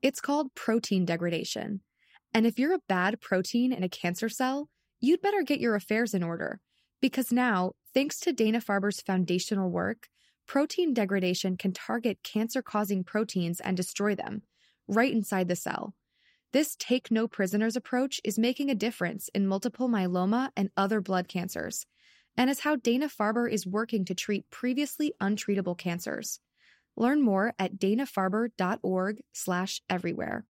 It's called protein degradation. And if you're a bad protein in a cancer cell, you'd better get your affairs in order. Because now, thanks to Dana-Farber's foundational work, protein degradation can target cancer-causing proteins and destroy them, right inside the cell. This take-no-prisoners approach is making a difference in multiple myeloma and other blood cancers, and is how Dana-Farber is working to treat previously untreatable cancers. Learn more at danafarber.org/everywhere.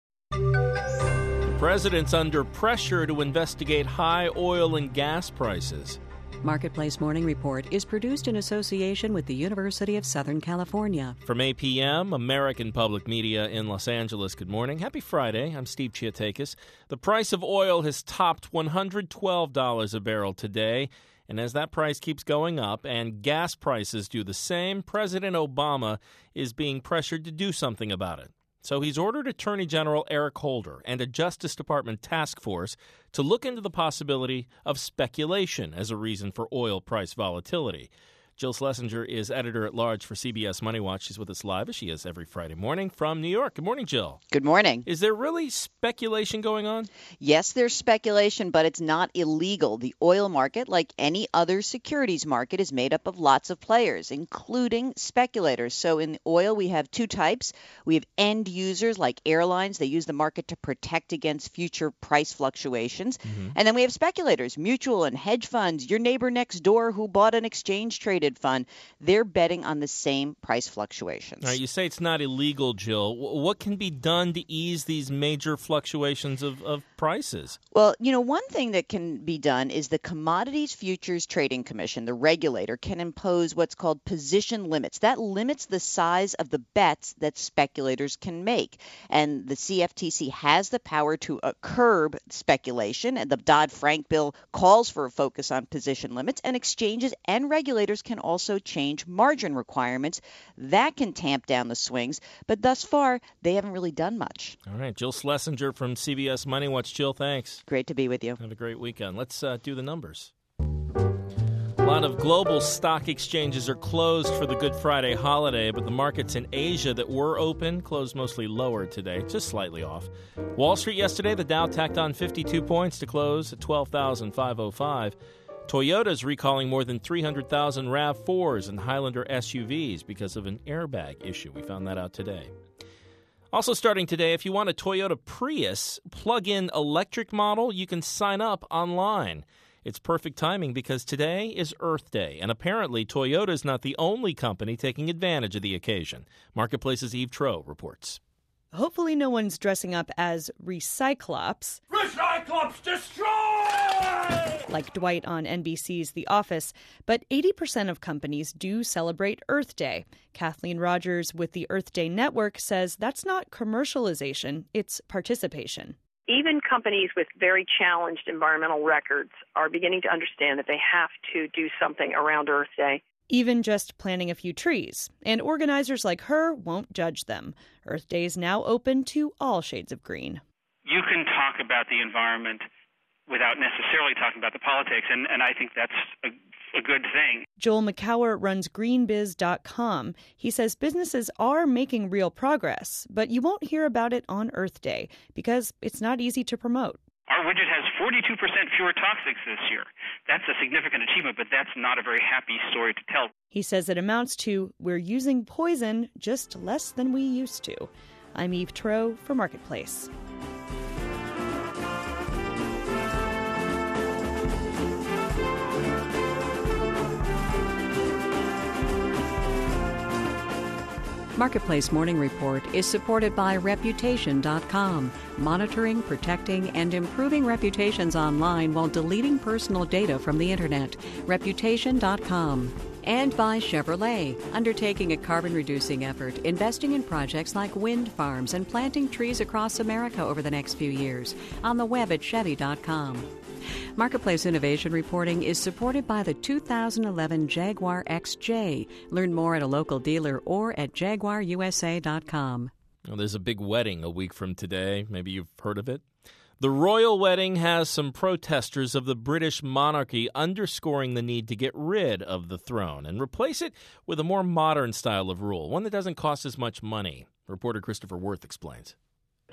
The president's under pressure to investigate high oil and gas prices. Marketplace Morning Report is produced in association with the University of Southern California. From APM, American Public Media in Los Angeles, good morning. Happy Friday. I'm Steve Chiatakis. The price of oil has topped $112 a barrel today. And as that price keeps going up and gas prices do the same, President Obama is being pressured to do something about it. So he's ordered Attorney General Eric Holder and a Justice Department task force to look into the possibility of speculation as a reason for oil price volatility. Jill Schlesinger is editor-at-large for CBS Money Watch. She's with us live, as she is every Friday morning from New York. Good morning, Jill. Good morning. Is there really speculation going on? Yes, there's speculation, but it's not illegal. The oil market, like any other securities market, is made up of lots of players, including speculators. So in oil, we have two types. We have end users like airlines. They use the market to protect against future price fluctuations. And then we have speculators, mutual and hedge funds, your neighbor next door who bought an exchange-traded fund. They're betting on the same price fluctuations. All right, you say it's not illegal, Jill. What can be done to ease these major fluctuations of prices? Well, one thing that can be done is the Commodities Futures Trading Commission, the regulator, can impose what's called position limits. That limits the size of the bets that speculators can make. And the CFTC has the power to curb speculation. And the Dodd-Frank bill calls for a focus on position limits. And exchanges and regulators can also change margin requirements. That can tamp down the swings. But thus far, they haven't really done much. All right. Jill Schlesinger from CBS Money Watch. Jill, thanks. Great to be with you. Have a great weekend. Let's do the numbers. A lot of global stock exchanges are closed for the Good Friday holiday, but the markets in Asia that were open closed mostly lower today, just slightly off. Wall Street yesterday, the Dow tacked on 52 points to close at 12,505. Toyota's recalling more than 300,000 RAV4s and Highlander SUVs because of an airbag issue. We found that out today. Also starting today, if you want a Toyota Prius plug-in electric model, you can sign up online. It's perfect timing because today is Earth Day, and apparently Toyota is not the only company taking advantage of the occasion. Marketplace's Eve Troe reports. Hopefully no one's dressing up as Recyclops. Recyclops destroy! Like Dwight on NBC's The Office, but 80% of companies do celebrate Earth Day. Kathleen Rogers with the Earth Day Network says that's not commercialization, it's participation. Even companies with very challenged environmental records are beginning to understand that they have to do something around Earth Day. Even just planting a few trees. And organizers like her won't judge them. Earth Day is now open to all shades of green. You can talk about the environment without necessarily talking about the politics, and I think that's a good thing. Joel McCower runs greenbiz.com. He says businesses are making real progress, but you won't hear about it on Earth Day because it's not easy to promote. Our widget has 42% fewer toxics this year. That's a significant achievement, but that's not a very happy story to tell. He says it amounts to we're using poison just less than we used to. I'm Eve Troe for Marketplace. Marketplace Morning Report is supported by Reputation.com, monitoring, protecting, and improving reputations online while deleting personal data from the Internet. Reputation.com. And by Chevrolet, undertaking a carbon-reducing effort, investing in projects like wind farms and planting trees across America over the next few years. On the web at Chevy.com. Marketplace Innovation Reporting is supported by the 2011 Jaguar XJ. Learn more at a local dealer or at JaguarUSA.com. Well, there's a big wedding a week from today. Maybe you've heard of it. The royal wedding has some protesters of the British monarchy underscoring the need to get rid of the throne and replace it with a more modern style of rule, one that doesn't cost as much money. Reporter Christopher Worth explains.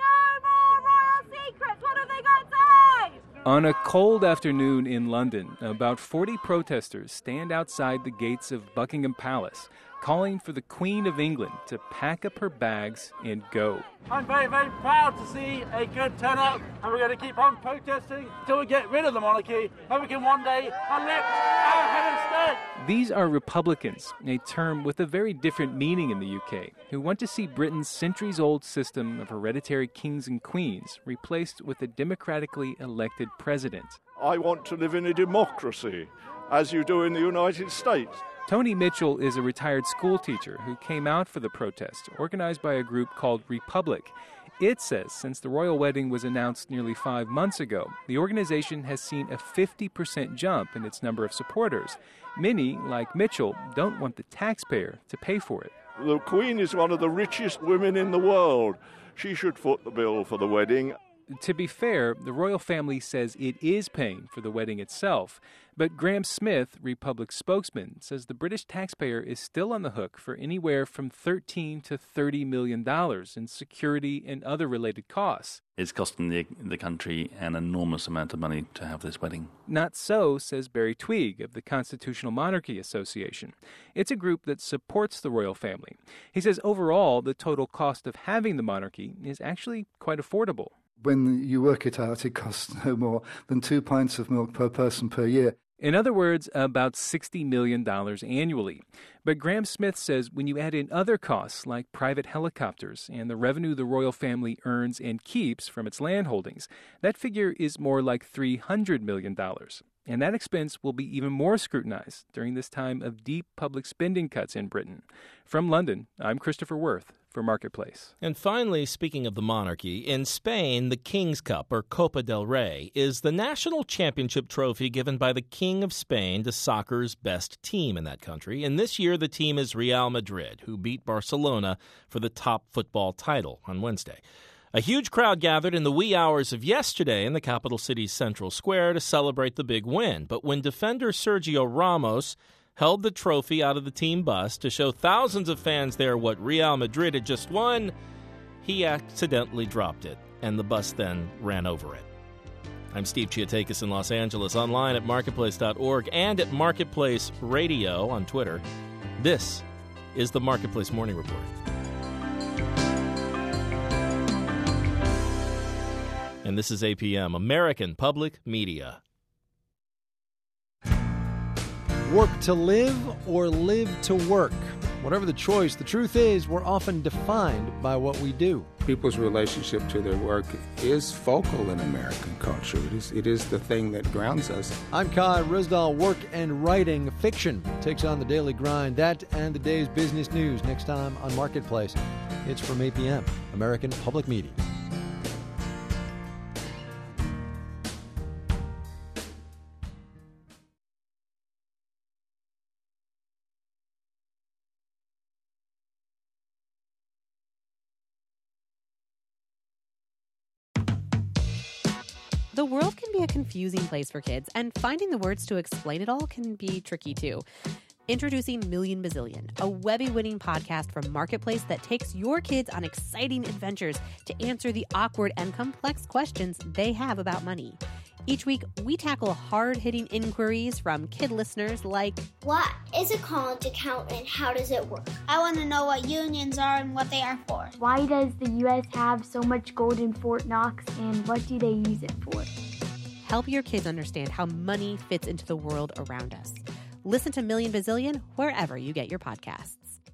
On a cold afternoon in London, about 40 protesters stand outside the gates of Buckingham Palace, calling for the Queen of England to pack up her bags and go. I'm very, very proud to see a good turnout, and we're going to keep on protesting until we get rid of the monarchy, and we can one day elect our head of state. These are Republicans, a term with a very different meaning in the UK, who want to see Britain's centuries-old system of hereditary kings and queens replaced with a democratically elected president. I want to live in a democracy, as you do in the United States. Tony Mitchell is a retired school teacher who came out for the protest, organized by a group called Republic. It says since the royal wedding was announced nearly 5 months ago, the organization has seen a 50% jump in its number of supporters. Many, like Mitchell, don't want the taxpayer to pay for it. The Queen is one of the richest women in the world. She should foot the bill for the wedding. To be fair, the royal family says it is paying for the wedding itself. But Graham Smith, Republic's spokesman, says the British taxpayer is still on the hook for anywhere from $13 to $30 million in security and other related costs. It's costing the country an enormous amount of money to have this wedding. Not so, says Barry Twigg of the Constitutional Monarchy Association. It's a group that supports the royal family. He says overall, the total cost of having the monarchy is actually quite affordable. When you work it out, it costs no more than 2 pints of milk per person per year. In other words, about $60 million annually. But Graham Smith says when you add in other costs like private helicopters and the revenue the royal family earns and keeps from its land holdings, that figure is more like $300 million. And that expense will be even more scrutinized during this time of deep public spending cuts in Britain. From London, I'm Christopher Worth for Marketplace. And finally, speaking of the monarchy, in Spain, the King's Cup, or Copa del Rey, is the national championship trophy given by the King of Spain to soccer's best team in that country. And this year, the team is Real Madrid, who beat Barcelona for the top football title on Wednesday. A huge crowd gathered in the wee hours of yesterday in the capital city's central square to celebrate the big win. But when defender Sergio Ramos held the trophy out of the team bus to show thousands of fans there what Real Madrid had just won, he accidentally dropped it, and the bus then ran over it. I'm Steve Chiatakis in Los Angeles, online at marketplace.org and at Marketplace Radio on Twitter. This is the Marketplace Morning Report. And this is APM, American Public Media. Work to live or live to work? Whatever the choice, the truth is we're often defined by what we do. People's relationship to their work is focal in American culture. It is the thing that grounds us. I'm Kai Risdal. Work and writing fiction takes on the daily grind. That and the day's business news next time on Marketplace. It's from APM, American Public Media. The world can be a confusing place for kids, and finding the words to explain it all can be tricky too. Introducing Million Bazillion, a Webby-winning podcast from Marketplace that takes your kids on exciting adventures to answer the awkward and complex questions they have about money. Each week, we tackle hard-hitting inquiries from kid listeners like, what is a college account and how does it work? I want to know what unions are and what they are for. Why does the U.S. have so much gold in Fort Knox and what do they use it for? Help your kids understand how money fits into the world around us. Listen to Million Bazillion wherever you get your podcasts.